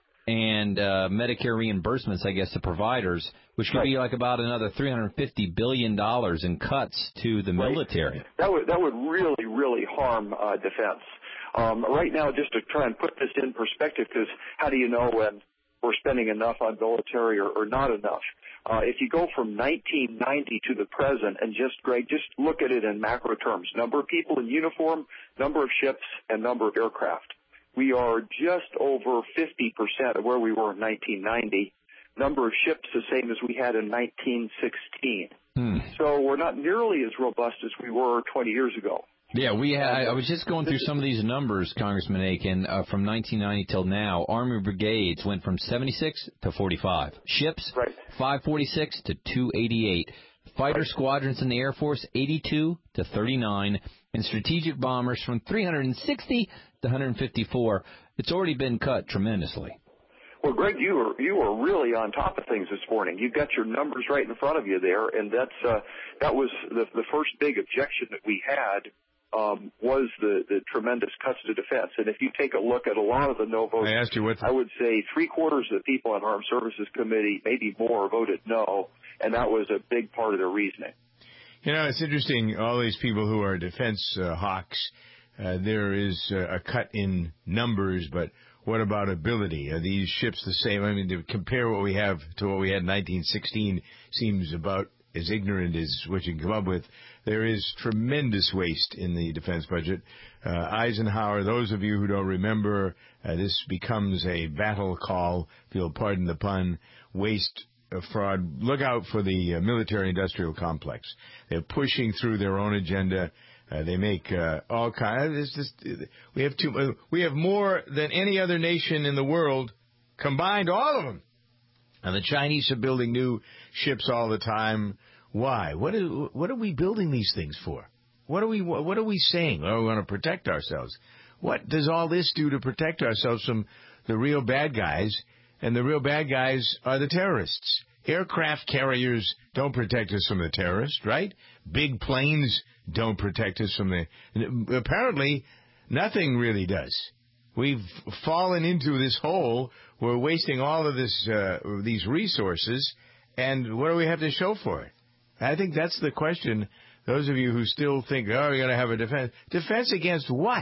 and uh, Medicare reimbursements, I guess, to providers, which could right. be like about another three hundred fifty billion dollars in cuts to the right. military. That would that would really, really harm uh, defense. Um, right now, just to try and put this in perspective, because how do you know when we're spending enough on military or, or not enough? Uh, if you go from nineteen ninety to the present and just, Greg, just look at it in macro terms, number of people in uniform, number of ships, and number of aircraft. We are just over fifty percent of where we were in nineteen ninety. Number of ships the same as we had in nineteen sixteen. Hmm. So we're not nearly as robust as we were twenty years ago. Yeah, we had, I was just going through some of these numbers, Congressman Akin, uh, from nineteen ninety till now. Army brigades went from seventy-six to forty-five. Ships, right. five forty-six to two eighty-eight. Fighter right. squadrons in the Air Force, eighty-two to thirty-nine. And strategic bombers from three hundred sixty to one hundred fifty-four. It's already been cut tremendously. Well, Greg, you were you were really on top of things this morning. You've got your numbers right in front of you there, and that's uh, that was the the first big objection that we had. Um, was the, the tremendous cuts to defense. And if you take a look at a lot of the no votes, I asked you what the- I would say three quarters of the people on Armed Services Committee, maybe more, voted no, and that was a big part of their reasoning. You know, it's interesting, all these people who are defense uh, hawks, uh, there is uh, a cut in numbers, but what about ability? Are these ships the same? I mean, to compare what we have to what we had in nineteen sixteen seems about as ignorant as what you can come up with. There is tremendous waste in the defense budget. Uh, Eisenhower, those of you who don't remember, uh, this becomes a battle call, if you'll pardon the pun, waste, uh, fraud. Look out for the uh, military-industrial complex. They're pushing through their own agenda. Uh, they make uh, all kinds. It's just, we have too, uh, we have more than any other nation in the world combined, all of them. And the Chinese are building new ships all the time. Why? What are, what are we building these things for? What are we What are we saying? Oh, we want to protect ourselves. What does all this do to protect ourselves from the real bad guys? And the real bad guys are the terrorists. Aircraft carriers don't protect us from the terrorists, right? Big planes don't protect us from the... Apparently, nothing really does. We've fallen into this hole. We're wasting all of this, uh, these resources, and what do we have to show for it? I think that's the question. Those of you who still think, oh, you're going to have a defense. Defense against what?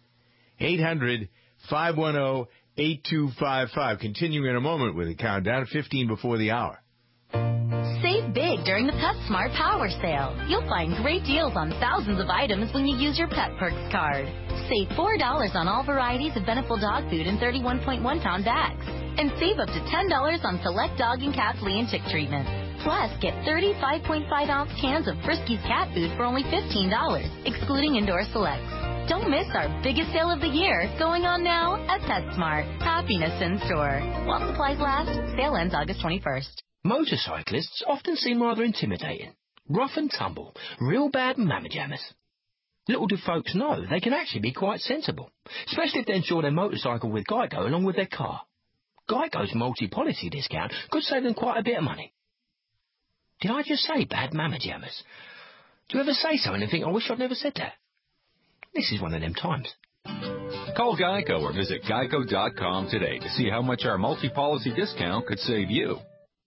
eight hundred, five one zero, eight two five five. Continuing in a moment with a countdown, fifteen before the hour. Save big during the PetSmart Power Sale. You'll find great deals on thousands of items when you use your Pet Perks card. Save four dollars on all varieties of Beneful dog food in thirty-one point one pound bags. And save up to ten dollars on select dog and cat flea and tick treatment. Plus, get thirty-five point five ounce cans of Friskies cat food for only fifteen dollars, excluding indoor selects. Don't miss our biggest sale of the year, going on now at PetSmart. Happiness in store. While supplies last, sale ends August twenty-first. Motorcyclists often seem rather intimidating. Rough and tumble, real bad mamma jammers. Little do folks know they can actually be quite sensible, especially if they insure their motorcycle with Geico along with their car. Geico's multi-policy discount could save them quite a bit of money. Did I just say bad mamma jammers? Do you ever say something and think, I wish I'd never said that? This is one of them times. Call Geico or visit geico dot com today to see how much our multi-policy discount could save you.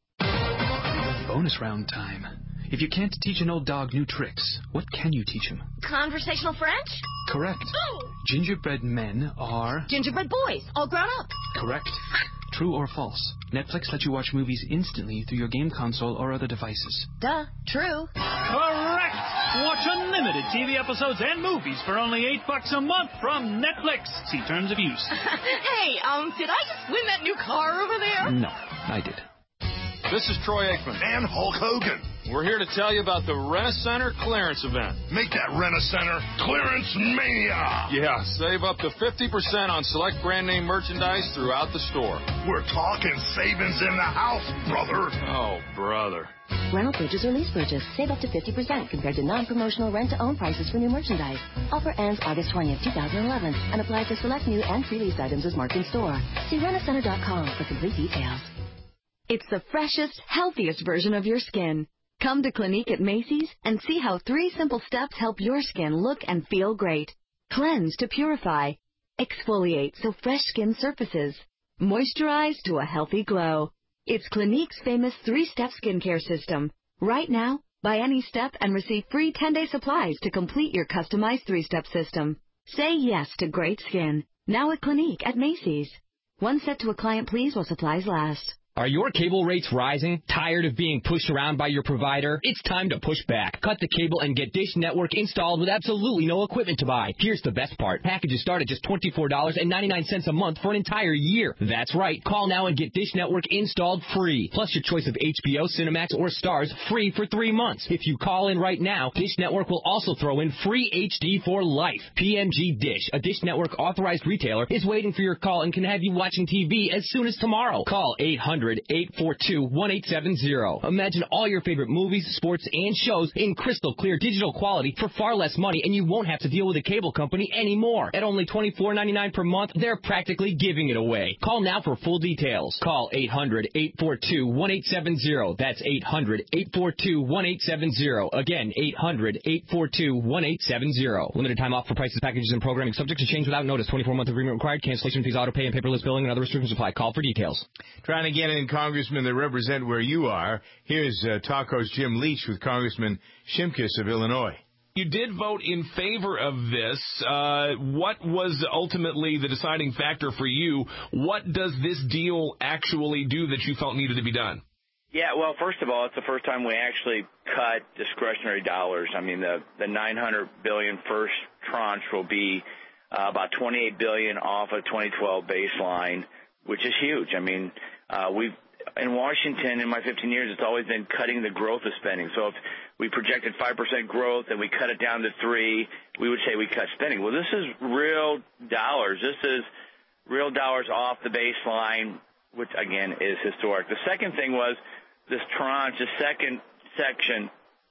Bonus round time. If you can't teach an old dog new tricks, what can you teach him? Conversational French? Correct. Gingerbread men are... Gingerbread boys, all grown up. Correct. True or false? Netflix lets you watch movies instantly through your game console or other devices. Duh. True. Correct. Watch unlimited T V episodes and movies for only eight bucks a month from Netflix. See terms of use. Hey, um, did I just win that new car over there? No, I did. This is Troy Aikman. And Hulk Hogan. We're here to tell you about the Rent-A-Center clearance event. Make that Rent-A-Center clearance mania. Yeah, save up to fifty percent on select brand name merchandise throughout the store. We're talking savings in the house, brother. Oh, brother. Rental purchase or lease purchase. Save up to fifty percent compared to non-promotional rent-to-own prices for new merchandise. Offer ends August twentieth, twenty eleven and applies to select new and pre-leased items as marked in store. See rent a center dot com for complete details. It's the freshest, healthiest version of your skin. Come to Clinique at Macy's and see how three simple steps help your skin look and feel great. Cleanse to purify. Exfoliate so fresh skin surfaces. Moisturize to a healthy glow. It's Clinique's famous three-step skincare system. Right now, buy any step and receive free ten-day supplies to complete your customized three-step system. Say yes to great skin. Now at Clinique at Macy's. One set to a client, please, while supplies last. Are your cable rates rising? Tired of being pushed around by your provider? It's time to push back. Cut the cable and get Dish Network installed with absolutely no equipment to buy. Here's the best part. Packages start at just twenty-four dollars and ninety-nine cents a month for an entire year. That's right. Call now and get Dish Network installed free. Plus your choice of H B O, Cinemax, or Stars free for three months. If you call in right now, Dish Network will also throw in free H D for life. P M G Dish, a Dish Network authorized retailer, is waiting for your call and can have you watching T V as soon as tomorrow. Call eight hundred, eight four two, one eight seven zero. Imagine all your favorite movies, sports, and shows in crystal clear digital quality for far less money, and you won't have to deal with a cable company anymore. At only twenty-four ninety-nine per month, they're practically giving it away. Call now for full details. Call eight hundred, eight four two, one eight seven zero. That's eight hundred, eight four two, one eight seven zero. Again, eight hundred, eight four two, one eight seven zero. Limited time offer, prices, packages, and programming subject to change without notice. twenty-four month agreement required. Cancellation fees, auto pay, and paperless billing and other restrictions apply. Call for details. Trying to get in Congressman that represent where you are. Here's uh, Talk Host Jim Leach with Congressman Shimkus of Illinois. You did vote in favor of this. Uh, what was ultimately the deciding factor for you? What does this deal actually do that you felt needed to be done? Yeah, well, first of all, it's the first time we actually cut discretionary dollars. I mean, the, the nine hundred billion dollars first tranche will be uh, about twenty-eight billion dollars off of twenty twelve baseline, which is huge. I mean, uh, we've in Washington, in my fifteen years, it's always been cutting the growth of spending. So if we projected five percent growth and we cut it down to three, we would say we cut spending. Well, this is real dollars. This is real dollars off the baseline, which, again, is historic. The second thing was this tranche, the second section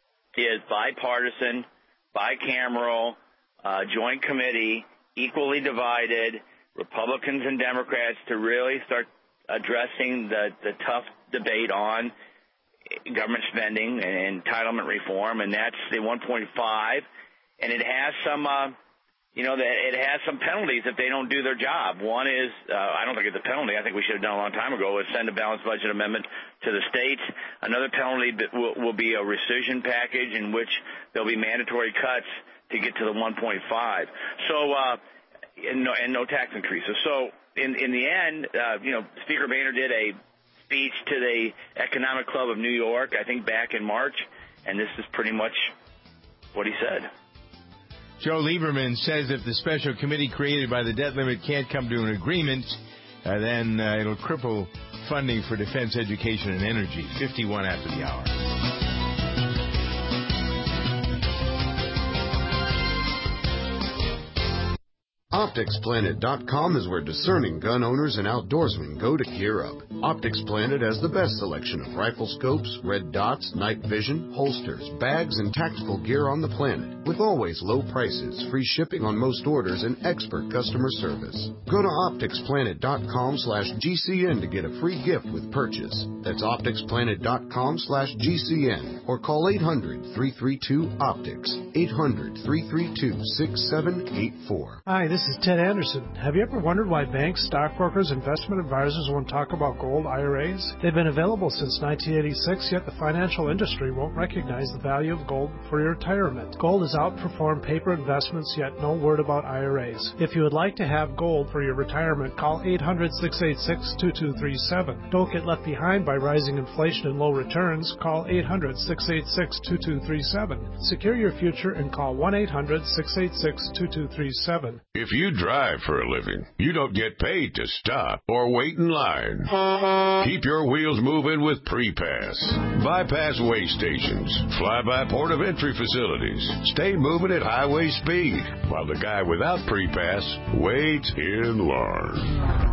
is bipartisan, bicameral, uh, joint committee, equally divided, Republicans and Democrats to really start addressing the, the tough debate on government spending and entitlement reform, and that's the one point five. And it has some, uh, you know, it has some penalties if they don't do their job. One is, uh, I don't think it's a penalty. I think we should have done a long time ago, is send a balanced budget amendment to the states. Another penalty will, will be a rescission package in which there'll be mandatory cuts to get to the one point five. So, uh, and no, and no tax increases. So, In, in the end, uh, you know, Speaker Boehner did a speech to the Economic Club of New York, I think back in March, and this is pretty much what he said. Joe Lieberman says if the special committee created by the debt limit can't come to an agreement, uh, then uh, it'll cripple funding for defense, education, and energy. fifty-one after the hour. Optics Planet dot com is where discerning gun owners and outdoorsmen go to gear up. Optics Planet has the best selection of rifle scopes, red dots, night vision, holsters, bags, and tactical gear on the planet, with always low prices, free shipping on most orders, and expert customer service. Go to Optics Planet dot com slash G C N to get a free gift with purchase. That's Optics Planet dot com slash G C N or call eight hundred, three three two, optics, eight hundred, three three two, six seven eight four. Hi, this is Ted Anderson. Have you ever wondered why banks, stockbrokers, investment advisors won't talk about gold I R As? They've been available since nineteen eighty-six, yet the financial industry won't recognize the value of gold for your retirement. Gold has outperformed paper investments, yet no word about I R As. If you would like to have gold for your retirement, call eight hundred, six eight six, two two three seven. Don't get left behind by rising inflation and low returns. Call eight hundred, six eight six, two two three seven. Secure your future and call one eight hundred, six eight six, two two three seven. If you drive for a living, you don't get paid to stop or wait in line. Keep your wheels moving with Pre-Pass. Bypass weigh stations, fly-by port of entry facilities. Stay moving at highway speed while the guy without Pre-Pass waits in line.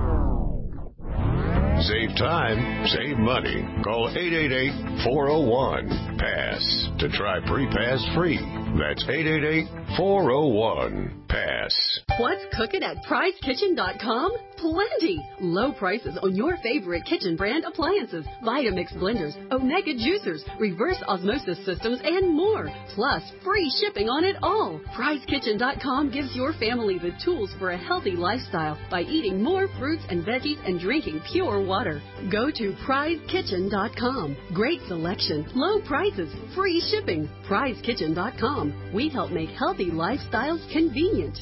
Save time, save money. Call eight eight eight, four oh one, PASS to try Pre-Pass free. That's eight eight eight, four oh one, PASS. What's cooking at prize kitchen dot com? Plenty! Low prices on your favorite kitchen brand appliances, Vitamix blenders, Omega juicers, reverse osmosis systems, and more. Plus, free shipping on it all. prize kitchen dot com gives your family the tools for a healthy lifestyle by eating more fruits and veggies and drinking pure water. Go to prize kitchen dot com. Great selection, low prices, free shipping. prize kitchen dot com. We help make healthy lifestyles convenient.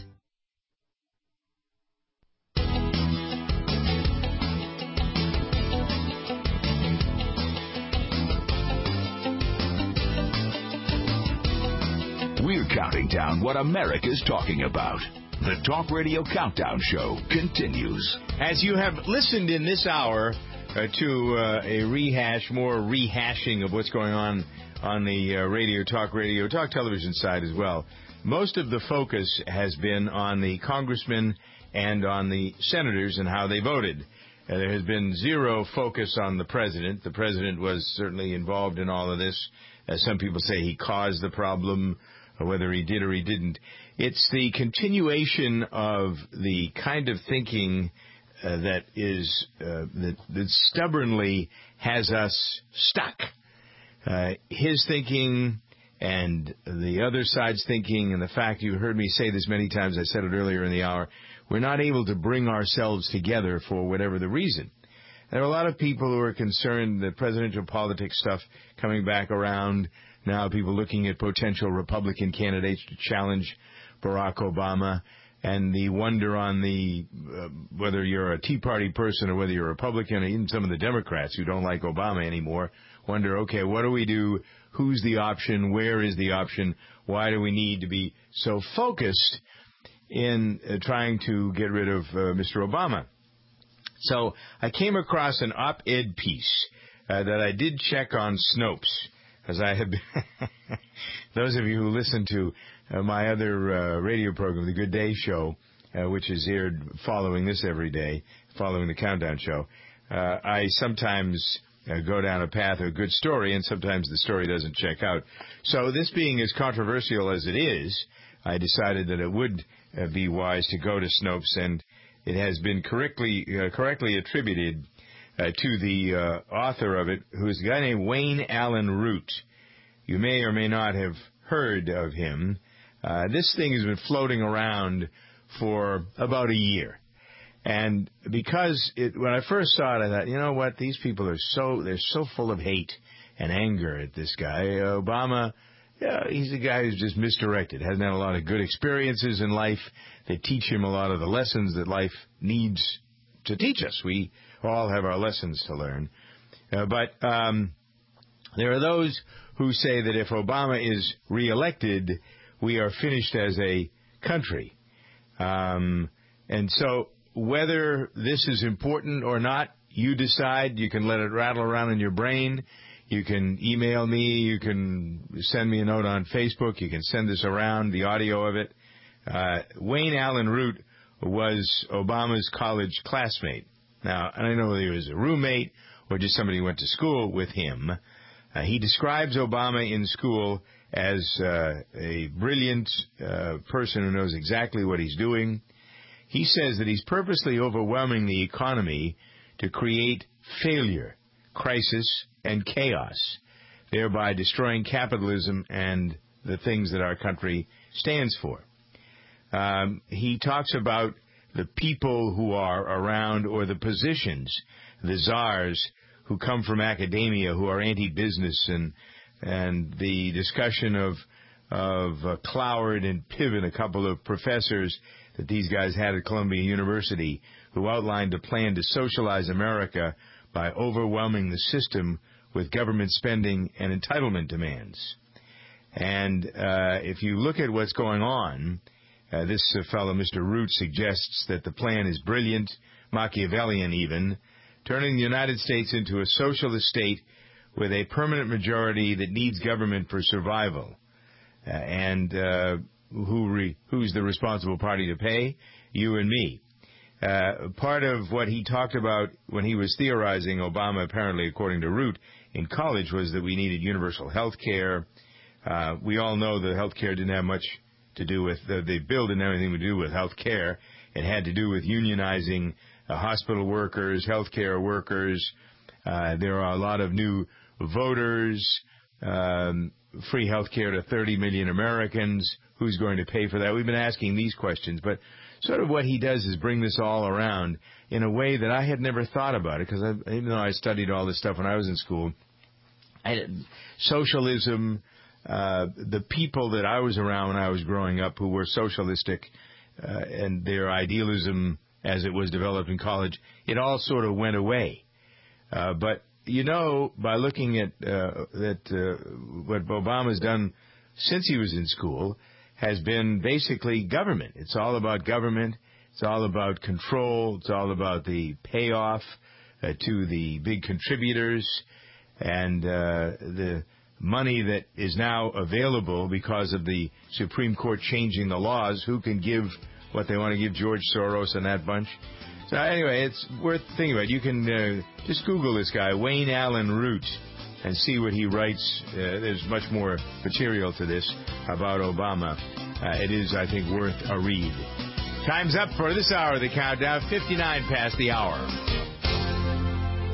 We're counting down what America's talking about. The Talk Radio Countdown Show continues. As you have listened in this hour uh, to uh, a rehash, more rehashing of what's going on on the uh, radio, talk radio, talk television side as well, most of the focus has been on the congressmen and on the senators and how they voted. Uh, there has been zero focus on the president. The president was certainly involved in all of this. As some people say, he caused the problem, or whether he did or he didn't. It's the continuation of the kind of thinking uh, that is uh, that, that stubbornly has us stuck. Uh, his thinking and the other side's thinking, and the fact you heard me say this many times, I said it earlier in the hour, we're not able to bring ourselves together for whatever the reason. There are a lot of people who are concerned that presidential politics stuff coming back around. Now people looking at potential Republican candidates to challenge Barack Obama, and the wonder on the uh, whether you're a Tea Party person or whether you're a Republican, or even some of the Democrats who don't like Obama anymore, wonder, okay, what do we do? Who's the option? Where is the option? Why do we need to be so focused in uh, trying to get rid of uh, Mister Obama? So I came across an op-ed piece uh, that I did check on Snopes, as I have been those of you who listen to uh, my other uh, radio program, The Good Day Show, uh, which is aired following this every day, following the Countdown Show, uh, I sometimes uh, go down a path of a good story, and sometimes the story doesn't check out. So this being as controversial as it is, I decided that it would uh, be wise to go to Snopes, and it has been correctly uh, correctly attributed uh, to the uh, author of it, who is a guy named Wayne Allen Root. You may or may not have heard of him. Uh, this thing has been floating around for about a year. And because it, when I first saw it, I thought, you know what, these people are so, they're so full of hate and anger at this guy. Obama, yeah, he's a guy who's just misdirected, hasn't had a lot of good experiences in life that teach him a lot of the lessons that life needs to teach us. We all have our lessons to learn. Uh, but um, there are those who say that if Obama is reelected, we are finished as a country. Um, and so whether this is important or not, you decide. You can let it rattle around in your brain. You can email me. You can send me a note on Facebook. You can send this around, the audio of it. Uh, Wayne Allen Root was Obama's college classmate. Now, I don't know whether he was a roommate or just somebody who went to school with him. Uh, he describes Obama in school as uh, a brilliant uh, person who knows exactly what he's doing. He says that he's purposely overwhelming the economy to create failure, crisis, and chaos, thereby destroying capitalism and the things that our country stands for. Um, he talks about the people who are around, or the positions, the czars who come from academia, who are anti-business, and and the discussion of of uh, Cloward and Piven, a couple of professors that these guys had at Columbia University, who outlined a plan to socialize America by overwhelming the system with government spending and entitlement demands. And uh, if you look at what's going on, uh, this uh, fellow, Mister Root, suggests that the plan is brilliant, Machiavellian even, turning the United States into a socialist state with a permanent majority that needs government for survival. Uh, and uh, who re- who's the responsible party to pay? You and me. Uh, part of what he talked about when he was theorizing Obama, apparently, according to Root, in college was that we needed universal health care. Uh, we all know that health care didn't have much to do with, uh, the bill didn't have anything to do with health care. It had to do with unionizing uh, hospital workers, health care workers. Uh, there are a lot of new voters, um, free health care to thirty million Americans. Who's going to pay for that? We've been asking these questions, but sort of what he does is bring this all around in a way that I had never thought about it, because even though I studied all this stuff when I was in school, I, socialism, uh, the people that I was around when I was growing up who were socialistic, uh, and their idealism as it was developed in college, it all sort of went away. Uh, but, you know, by looking at uh, that uh, what Obama's done since he was in school has been basically government. It's all about government. It's all about control. It's all about the payoff uh, to the big contributors and uh, the money that is now available because of the Supreme Court changing the laws. Who can give what they want to give George Soros and that bunch? So anyway, it's worth thinking about. You can uh, just Google this guy, Wayne Allen Root, and see what he writes. Uh, there's much more material to this about Obama. Uh, it is, I think, worth a read. Time's up for this hour of the countdown, fifty-nine past the hour.